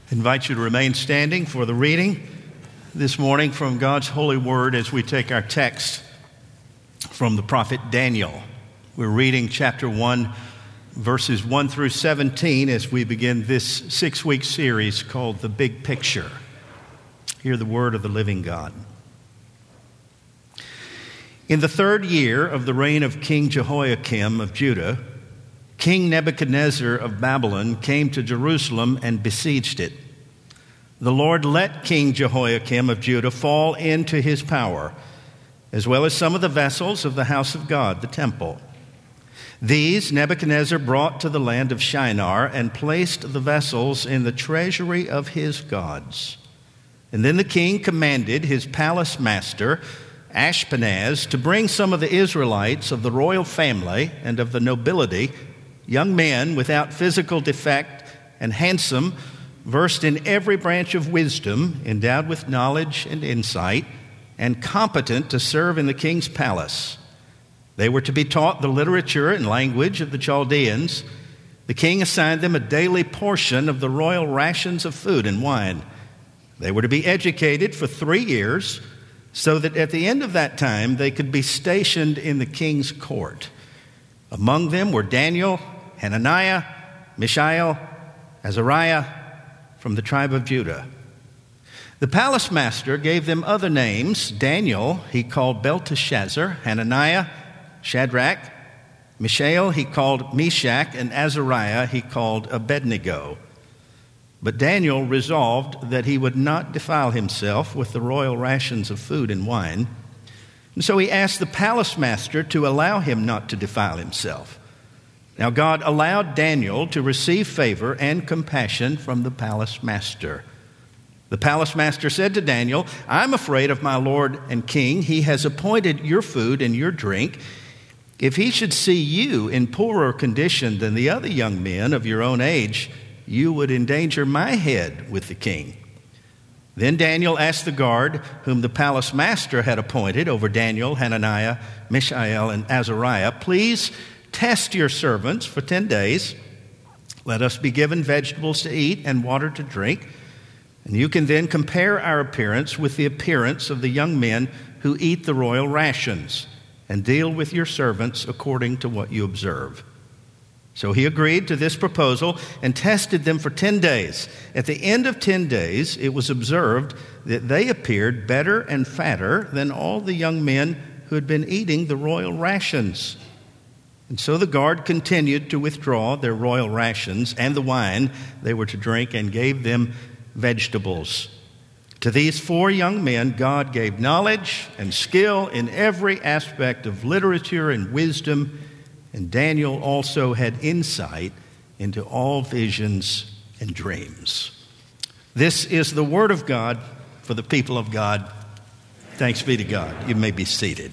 I invite you to remain standing for the reading this morning from God's holy word as we take our text from the prophet Daniel. We're reading chapter 1, verses 1 through 17 as we begin this 6-week series called The Big Picture. Hear the word of the living God. In the 3rd year of the reign of King Jehoiakim of Judah, King Nebuchadnezzar of Babylon came to Jerusalem and besieged it. The Lord let King Jehoiakim of Judah fall into his power, as well as some of the vessels of the house of God, the temple. These Nebuchadnezzar brought to the land of Shinar and placed the vessels in the treasury of his gods. And then the king commanded his palace master, Ashpenaz, to bring some of the Israelites of the royal family and of the nobility, young men without physical defect and handsome, versed in every branch of wisdom, endowed with knowledge and insight, and competent to serve in the king's palace. They were to be taught the literature and language of the Chaldeans. The king assigned them a daily portion of the royal rations of food and wine. They were to be educated for 3 years, so that at the end of that time they could be stationed in the king's court. Among them were Daniel, Hananiah, Mishael, Azariah from the tribe of Judah. The palace master gave them other names. Daniel he called Belteshazzar, Hananiah, Shadrach, Mishael he called Meshach, and Azariah he called Abednego. But Daniel resolved that he would not defile himself with the royal rations of food and wine. And so he asked the palace master to allow him not to defile himself. Now God allowed Daniel to receive favor and compassion from the palace master. The palace master said to Daniel, "I'm afraid of my lord and king. He has appointed your food and your drink. If he should see you in poorer condition than the other young men of your own age, you would endanger my head with the king." Then Daniel asked the guard, whom the palace master had appointed over Daniel, Hananiah, Mishael, and Azariah, "Please test your servants for 10 days. Let us be given vegetables to eat and water to drink. And you can then compare our appearance with the appearance of the young men who eat the royal rations, and deal with your servants according to what you observe." So he agreed to this proposal and tested them for 10 days. At the end of 10 days, it was observed that they appeared better and fatter than all the young men who had been eating the royal rations. And so the guard continued to withdraw their royal rations and the wine they were to drink and gave them vegetables. To these 4 young men, God gave knowledge and skill in every aspect of literature and wisdom, and Daniel also had insight into all visions and dreams. This is the word of God for the people of God. Thanks be to God. You may be seated.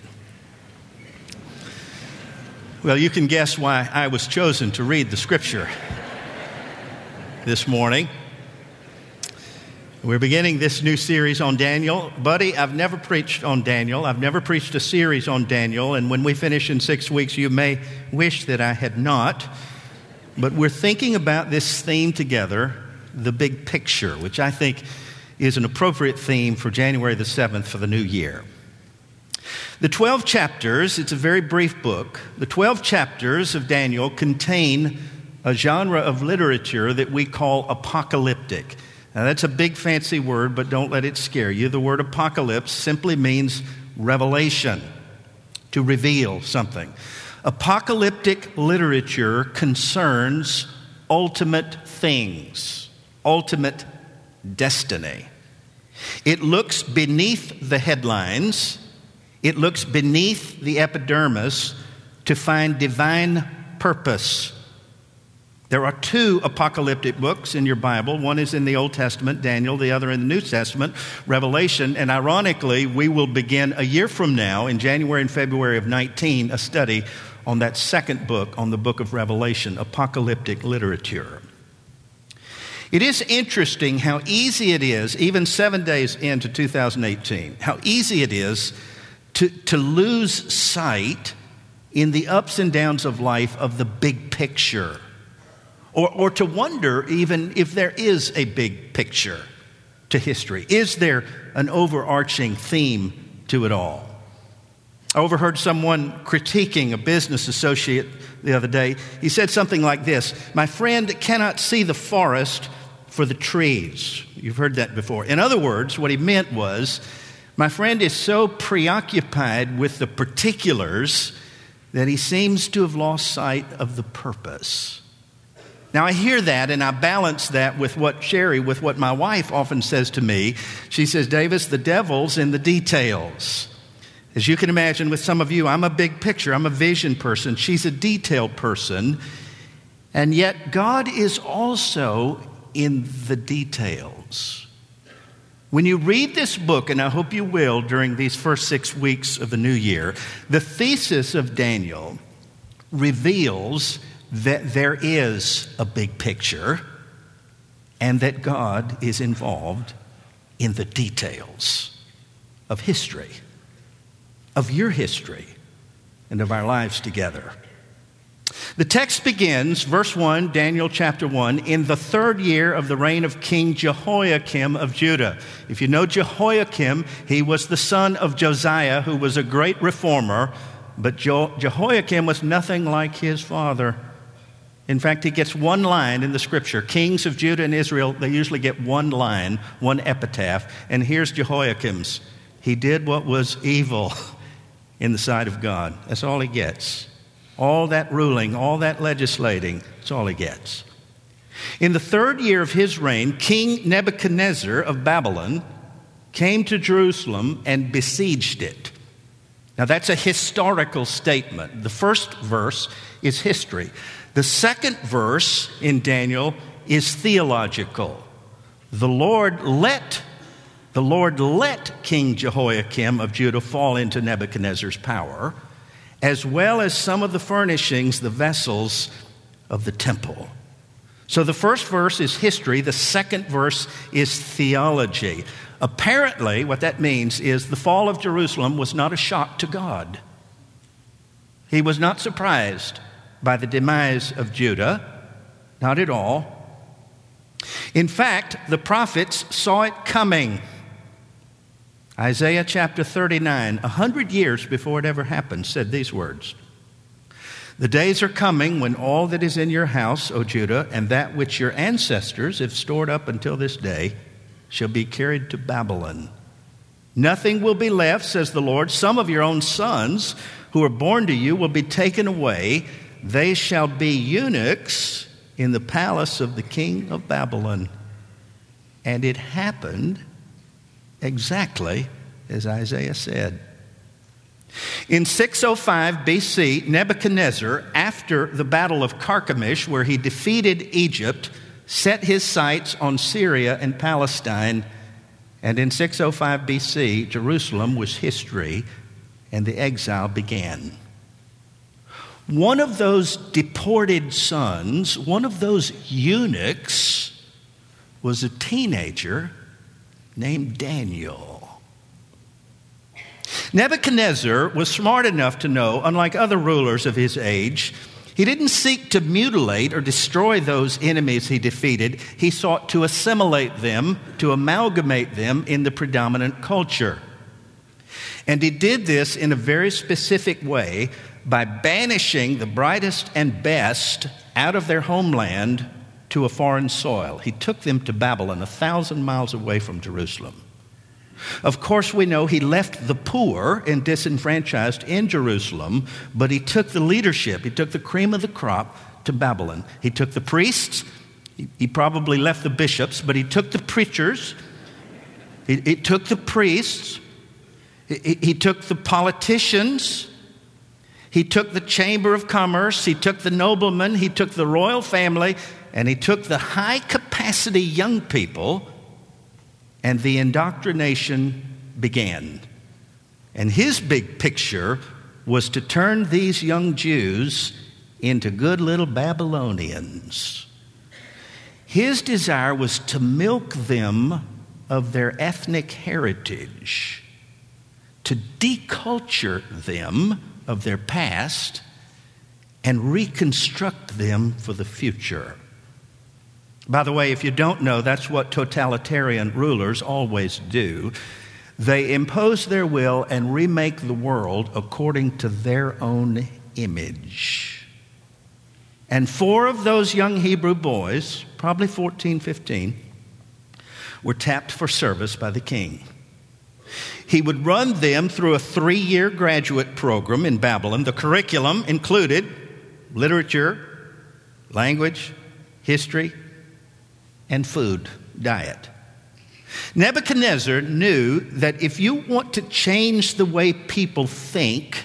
Well, you can guess why I was chosen to read the scripture this morning. We're beginning this new series on Daniel. Buddy, I've never preached on Daniel. I've never preached a series on Daniel. And when we finish in 6 weeks, you may wish that I had not. But we're thinking about this theme together, the big picture, which I think is an appropriate theme for January the 7th for the new year. The 12 chapters, it's a very brief book. The 12 chapters of Daniel contain a genre of literature that we call apocalyptic. Now, that's a big fancy word, but don't let it scare you. The word apocalypse simply means revelation, to reveal something. Apocalyptic literature concerns ultimate things, ultimate destiny. It looks beneath the headlines. It looks beneath the epidermis to find divine purpose. There are 2 apocalyptic books in your Bible. One is in the Old Testament, Daniel, the other in the New Testament, Revelation. And ironically, we will begin a year from now, in January and February of 19, a study on that second book, on the book of Revelation, apocalyptic literature. It is interesting how easy it is, even 7 days into 2018, how easy it is to lose sight in the ups and downs of life of the big picture, or to wonder even if there is a big picture to history. Is there an overarching theme to it all? I overheard someone critiquing a business associate the other day. He said something like this: "My friend cannot see the forest for the trees." You've heard that before. In other words, what he meant was, my friend is so preoccupied with the particulars that he seems to have lost sight of the purpose. Now, I hear that and I balance that with what my wife often says to me. She says, "Davis, the devil's in the details." As you can imagine, with some of you, I'm a big picture. I'm a vision person. She's a detail person. And yet God is also in the details. When you read this book, and I hope you will during these first 6 weeks of the new year, the thesis of Daniel reveals that there is a big picture and that God is involved in the details of history, of your history, and of our lives together. The text begins, verse 1, Daniel chapter 1, in the 3rd year of the reign of King Jehoiakim of Judah. If you know Jehoiakim, he was the son of Josiah, who was a great reformer, but Jehoiakim was nothing like his father. In fact, he gets one line in the scripture. Kings of Judah and Israel, they usually get one line, one epitaph, and here's Jehoiakim's. He did what was evil in the sight of God. That's all he gets. All that ruling, all that legislating, that's all he gets. In the 3rd year of his reign, King Nebuchadnezzar of Babylon came to Jerusalem and besieged it. Now that's a historical statement. The first verse is history. The second verse in Daniel is theological. The Lord let King Jehoiakim of Judah fall into Nebuchadnezzar's power, as well as some of the furnishings, the vessels of the temple. So the first verse is history. The second verse is theology. Apparently, what that means is the fall of Jerusalem was not a shock to God. He was not surprised by the demise of Judah, not at all. In fact, the prophets saw it coming. Isaiah chapter 39, 100 years before it ever happened, said these words: "The days are coming when all that is in your house, O Judah, and that which your ancestors have stored up until this day, shall be carried to Babylon. Nothing will be left, says the Lord. Some of your own sons who are born to you will be taken away. They shall be eunuchs in the palace of the king of Babylon." And it happened exactly as Isaiah said. In 605 BC, Nebuchadnezzar, after the Battle of Carchemish, where he defeated Egypt, set his sights on Syria and Palestine. And in 605 BC, Jerusalem was history, and the exile began. One of those deported sons, one of those eunuchs, was a teenager named Daniel. Nebuchadnezzar was smart enough to know, unlike other rulers of his age, he didn't seek to mutilate or destroy those enemies he defeated. He sought to assimilate them, to amalgamate them in the predominant culture. And he did this in a very specific way by banishing the brightest and best out of their homeland to a foreign soil. He took them to Babylon, 1,000 miles away from Jerusalem. Of course, we know he left the poor and disenfranchised in Jerusalem, but he took the leadership, he took the cream of the crop to Babylon. He took the priests, he probably left the bishops, but he took the preachers, he took the priests, he took the politicians, he took the chamber of commerce, he took the noblemen, he took the royal family, and he took the high-capacity young people, and the indoctrination began. And his big picture was to turn these young Jews into good little Babylonians. His desire was to milk them of their ethnic heritage, to deculture them of their past, and reconstruct them for the future. By the way, if you don't know, that's what totalitarian rulers always do. They impose their will and remake the world according to their own image. And 4 of those young Hebrew boys, probably 14, 15, were tapped for service by the king. He would run them through a 3-year graduate program in Babylon. The curriculum included literature, language, history, and food, diet. Nebuchadnezzar knew that if you want to change the way people think,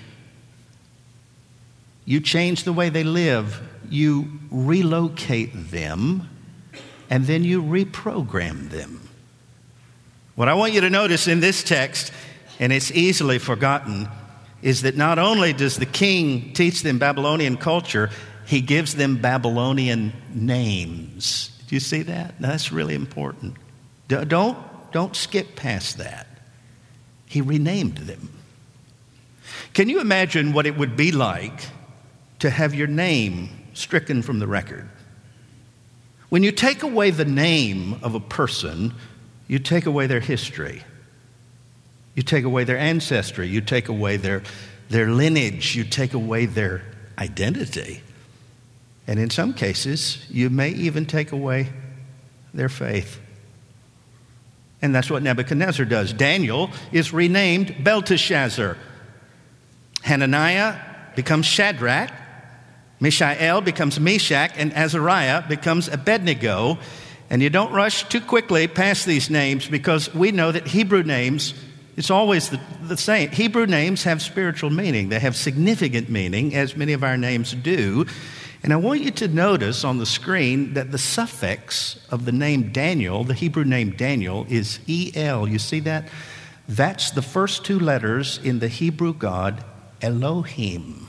you change the way they live, you relocate them, and then you reprogram them. What I want you to notice in this text, and it's easily forgotten, is that not only does the king teach them Babylonian culture, he gives them Babylonian names. Do you see that? Now, that's really important. Don't skip past that. He renamed them. Can you imagine what it would be like to have your name stricken from the record? When you take away the name of a person, you take away their history. You take away their ancestry. You take away their lineage. You take away their identity. And in some cases, you may even take away their faith. And that's what Nebuchadnezzar does. Daniel is renamed Belteshazzar. Hananiah becomes Shadrach. Mishael becomes Meshach. And Azariah becomes Abednego. And you don't rush too quickly past these names, because we know that Hebrew names, it's always the same. Hebrew names have spiritual meaning. They have significant meaning, as many of our names do. And I want you to notice on the screen that the suffix of the name Daniel, the Hebrew name Daniel, is El. You see that? That's the first 2 letters in the Hebrew God Elohim.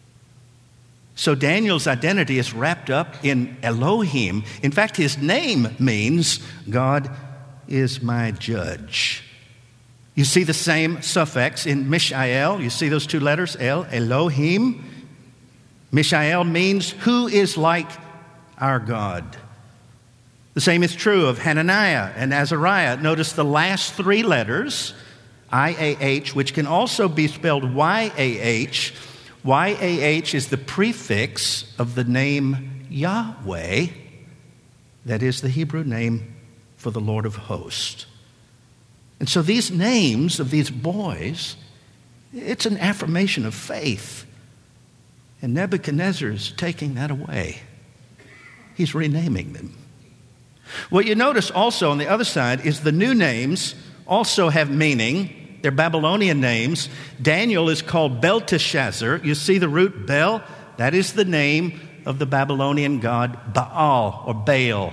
So Daniel's identity is wrapped up in Elohim. In fact, his name means God is my judge. You see the same suffix in Mishael. You see those 2 letters, El, Elohim. Mishael means who is like our God. The same is true of Hananiah and Azariah. Notice the last 3 letters, I-A-H, which can also be spelled Y-A-H. Y-A-H is the prefix of the name Yahweh. That is the Hebrew name for the Lord of hosts. And so these names of these boys, it's an affirmation of faith. And Nebuchadnezzar is taking that away. He's renaming them. What you notice also on the other side is the new names also have meaning. They're Babylonian names. Daniel is called Belteshazzar. You see the root Bel? That is the name of the Babylonian god Baal or Baal.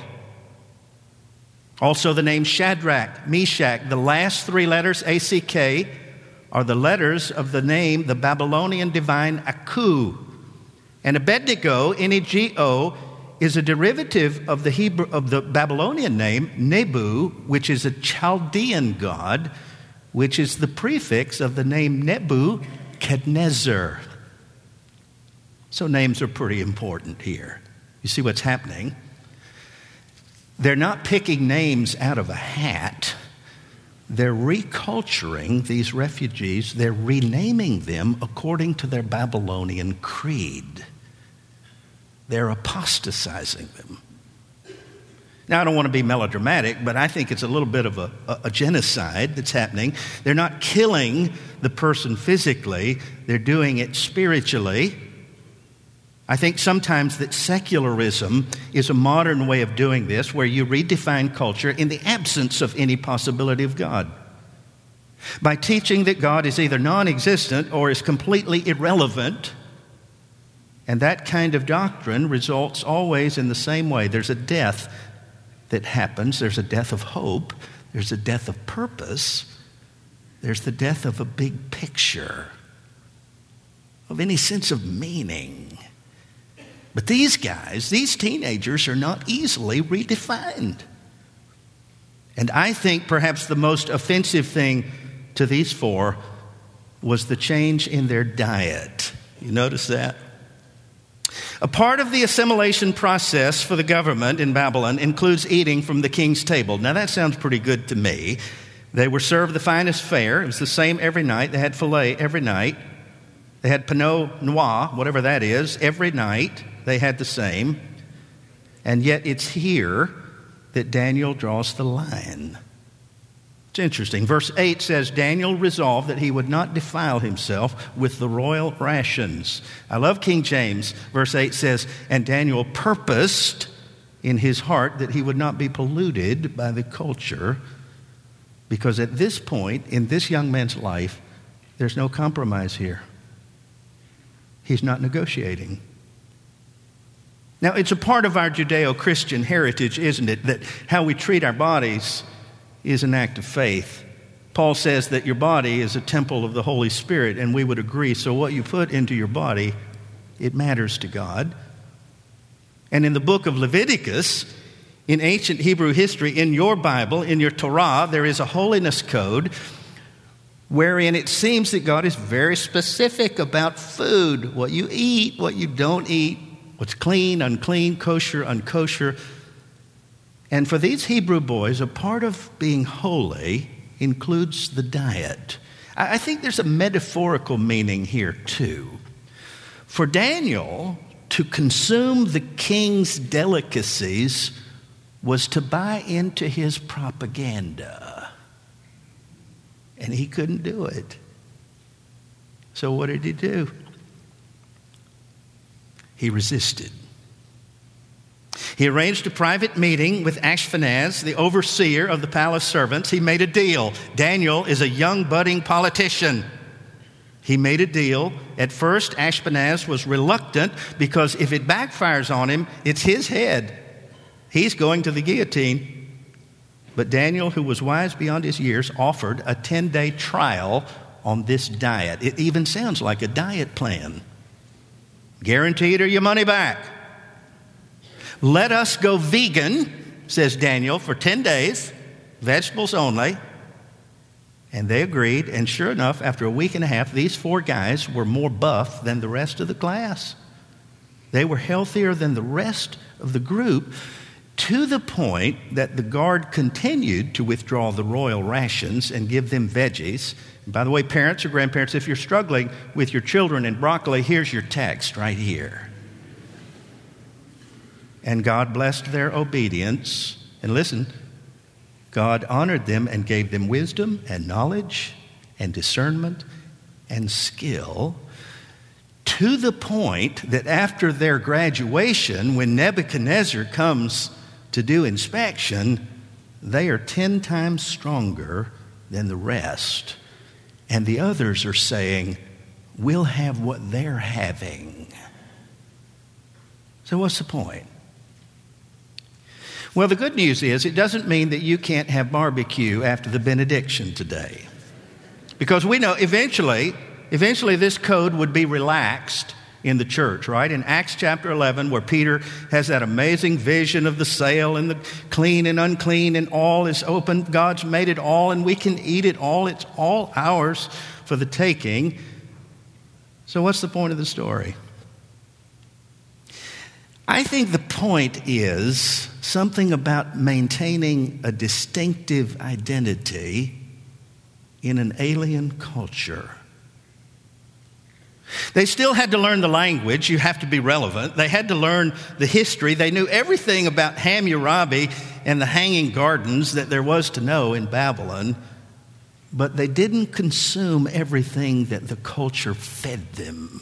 Also the name Shadrach, Meshach, the last 3 letters, A-C-K, are the letters of the name, the Babylonian divine Aku. And Abednego, N-E-G-O, is a derivative of the Babylonian name Nebu, which is a Chaldean god, which is the prefix of the name Nebuchadnezzar. So names are pretty important here. You see what's happening? They're not picking names out of a hat. They're reculturing these refugees. They're renaming them according to their Babylonian creed. They're apostatizing them. Now, I don't want to be melodramatic, but I think it's a little bit of a genocide that's happening. They're not killing the person physically. They're doing it spiritually. I think sometimes that secularism is a modern way of doing this, where you redefine culture in the absence of any possibility of God. By teaching that God is either non-existent or is completely irrelevant. And that kind of doctrine results always in the same way. There's a death that happens. There's a death of hope. There's a death of purpose. There's the death of a big picture, of any sense of meaning. But these guys, these teenagers, are not easily redefined. And I think perhaps the most offensive thing to these 4 was the change in their diet. You notice that? A part of the assimilation process for the government in Babylon includes eating from the king's table. Now that sounds pretty good to me. They were served the finest fare. It was the same every night. They had filet every night. They had Pinot Noir, whatever that is, every night. They had the same. And yet it's here that Daniel draws the line. It's interesting. Verse 8 says, Daniel resolved that he would not defile himself with the royal rations. I love King James. Verse 8 says, and Daniel purposed in his heart that he would not be polluted by the culture, because at this point in this young man's life, there's no compromise here. He's not negotiating. Now, it's a part of our Judeo-Christian heritage, isn't it, that how we treat our bodies is an act of faith. Paul says that your body is a temple of the Holy Spirit, and we would agree. So what you put into your body, it matters to God. And in the book of Leviticus, in ancient Hebrew history, in your Bible, in your Torah, there is a holiness code wherein it seems that God is very specific about food, what you eat, what you don't eat, what's clean, unclean, kosher, unkosher. And for these Hebrew boys, a part of being holy includes the diet. I think there's a metaphorical meaning here too. For Daniel, to consume the king's delicacies was to buy into his propaganda. And he couldn't do it. So what did he do? He resisted. He arranged a private meeting with Ashpenaz, the overseer of the palace servants. He made a deal. Daniel is a young budding politician. He made a deal. At first, Ashpenaz was reluctant because if it backfires on him, it's his head. He's going to the guillotine. But Daniel, who was wise beyond his years, offered a 10-day trial on this diet. It even sounds like a diet plan. Guaranteed or your money back. Let us go vegan, says Daniel, for 10 days, vegetables only. And they agreed, and sure enough, after a week and a half, these 4 guys were more buff than the rest of the class. They were healthier than the rest of the group, to the point that the guard continued to withdraw the royal rations and give them veggies. And by the way, parents or grandparents, if you're struggling with your children and broccoli, here's your text right here. And God blessed their obedience. And listen, God honored them and gave them wisdom and knowledge and discernment and skill, to the point that after their graduation, when Nebuchadnezzar comes to do inspection, they are 10 times stronger than the rest. And the others are saying, we'll have what they're having. So what's the point? Well, the good news is it doesn't mean that you can't have barbecue after the benediction today. Because we know eventually this code would be relaxed in the church, right? In Acts chapter 11, where Peter has that amazing vision of the sale and the clean and unclean, and all is open. God's made it all and we can eat it all. It's all ours for the taking. So what's the point of the story? I think the point is something about maintaining a distinctive identity in an alien culture. They still had to learn the language. You have to be relevant. They had to learn the history. They knew everything about Hammurabi and the Hanging Gardens that there was to know in Babylon, but they didn't consume everything that the culture fed them,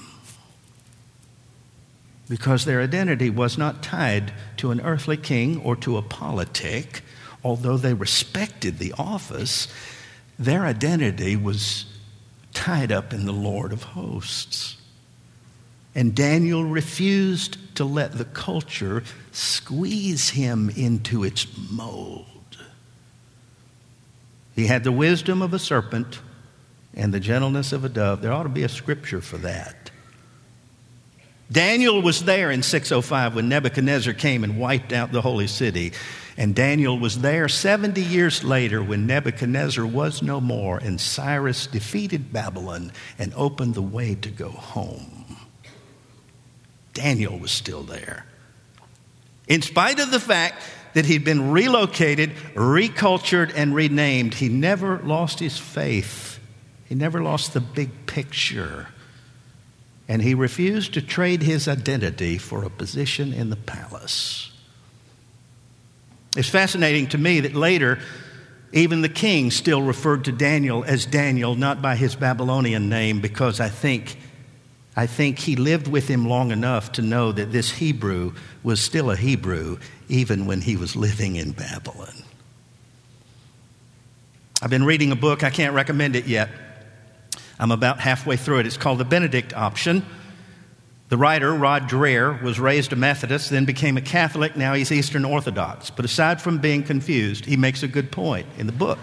because their identity was not tied to an earthly king or to a politic. Although they respected the office, their identity was tied up in the Lord of hosts. And Daniel refused to let the culture squeeze him into its mold. He had the wisdom of a serpent and the gentleness of a dove. There ought to be a scripture for that. Daniel was there in 605 when Nebuchadnezzar came and wiped out the holy city. And Daniel was there 70 years later when Nebuchadnezzar was no more and Cyrus defeated Babylon and opened the way to go home. Daniel was still there. In spite of the fact that he'd been relocated, recultured, and renamed, he never lost his faith. He never lost the big picture. And he refused to trade his identity for a position in the palace. It's fascinating to me that later, even the king still referred to Daniel as Daniel, not by his Babylonian name, because I think he lived with him long enough to know that this Hebrew was still a Hebrew, even when he was living in Babylon. I've been reading a book. I can't recommend it yet. I'm about halfway through it. It's called The Benedict Option. The writer, Rod Dreher, was raised a Methodist, then became a Catholic. Now he's Eastern Orthodox. But aside from being confused, he makes a good point in the book.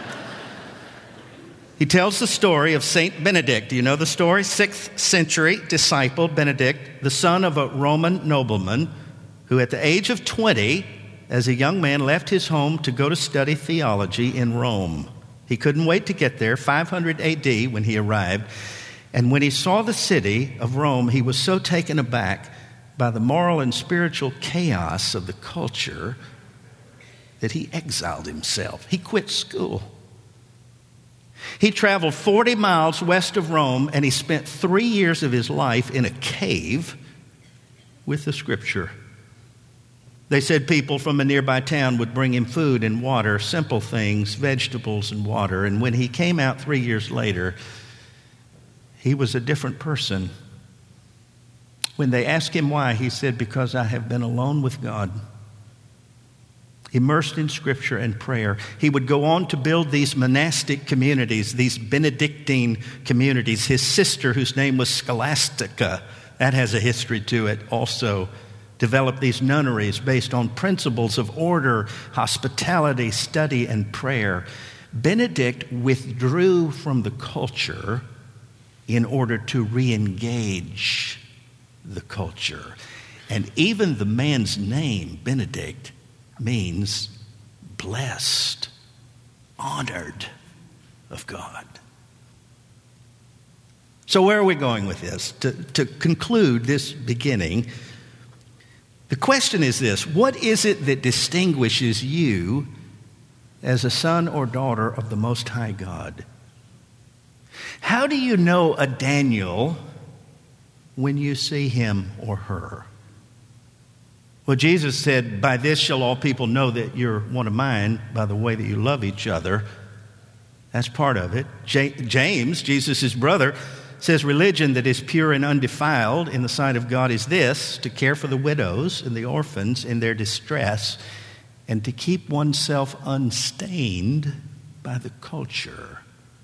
He tells the story of Saint Benedict. Do you know the story? 6th century disciple Benedict, the son of a Roman nobleman who at the age of 20, as a young man, left his home to go to study theology in Rome. He couldn't wait to get there, 500 AD when he arrived. And when he saw the city of Rome, he was so taken aback by the moral and spiritual chaos of the culture that he exiled himself. He quit school. He traveled 40 miles west of Rome, and he spent 3 years of his life in a cave with the Scripture. They said people from a nearby town would bring him food and water, simple things, vegetables and water. And when he came out 3 years later, he was a different person. When they asked him why, he said, "Because I have been alone with God." Immersed in Scripture and prayer. He would go on to build these monastic communities, these Benedictine communities. His sister, whose name was Scholastica, that has a history to it, also developed these nunneries based on principles of order, hospitality, study, and prayer. Benedict withdrew from the culture in order to re-engage the culture. And even the man's name, Benedict, means blessed, honored of God. So where are we going with this? To conclude this beginning, the question is this: what is it that distinguishes you as a son or daughter of the Most High God? How do you know a Daniel when you see him or her? Well, Jesus said, "By this shall all people know that you're one of mine, by the way that you love each other." That's part of it. James, Jesus' brother, says religion that is pure and undefiled in the sight of God is this: to care for the widows and the orphans in their distress, and to keep oneself unstained by the culture.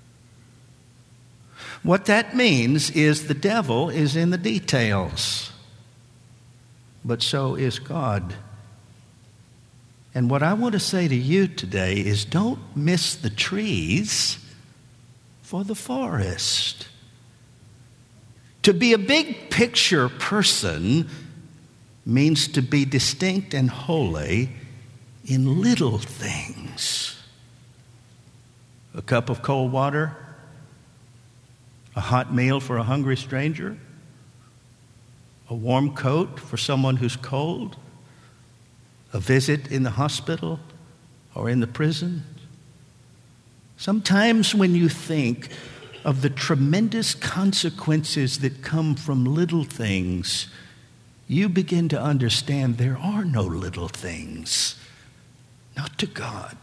What that means is the devil is in the details, but so is God. And what I want to say to you today is, don't miss the trees for the forest. To be a big picture person means to be distinct and holy in little things. A cup of cold water, a hot meal for a hungry stranger, a warm coat for someone who's cold, a visit in the hospital or in the prison. Sometimes when you think of the tremendous consequences that come from little things, you begin to understand there are no little things, not to God.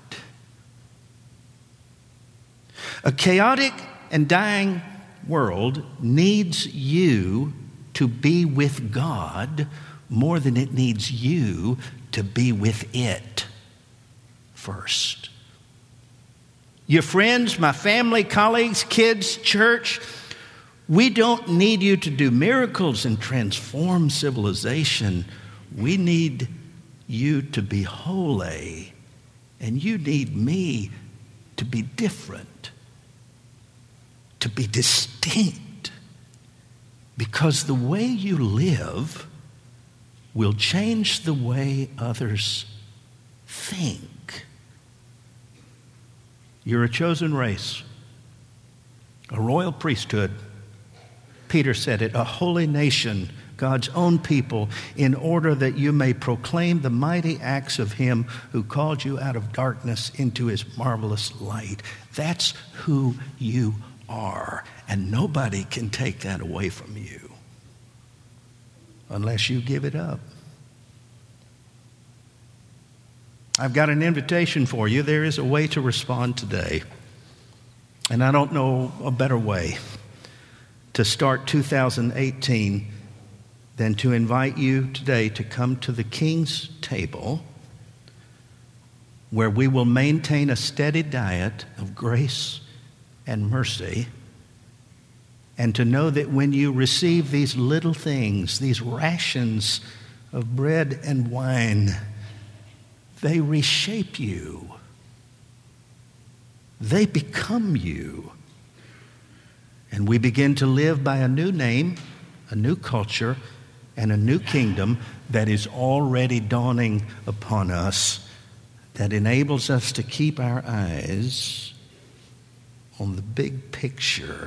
A chaotic and dying world needs you to be with God more than it needs you to be with it first. Your friends, my family, colleagues, kids, church, we don't need you to do miracles and transform civilization. We need you to be holy, and you need me to be different, to be distinct, because the way you live will change the way others think. You're a chosen race, a royal priesthood. Peter said it, a holy nation, God's own people, in order that you may proclaim the mighty acts of him who called you out of darkness into his marvelous light. That's who you are, and nobody can take that away from you unless you give it up. I've got an invitation for you. There is a way to respond today, and I don't know a better way to start 2018 than to invite you today to come to the King's table, where we will maintain a steady diet of grace and mercy, and to know that when you receive these little things, these rations of bread and wine, they reshape you. They become you. And we begin to live by a new name, a new culture, and a new kingdom that is already dawning upon us, that enables us to keep our eyes on the big picture,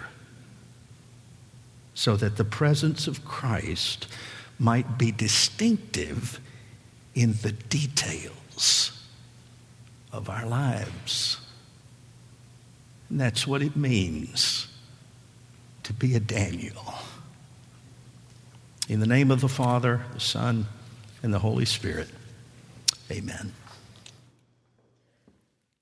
so that the presence of Christ might be distinctive in the details of our lives. And that's what it means to be a Daniel. In the name of the Father, the Son, and the Holy Spirit, amen.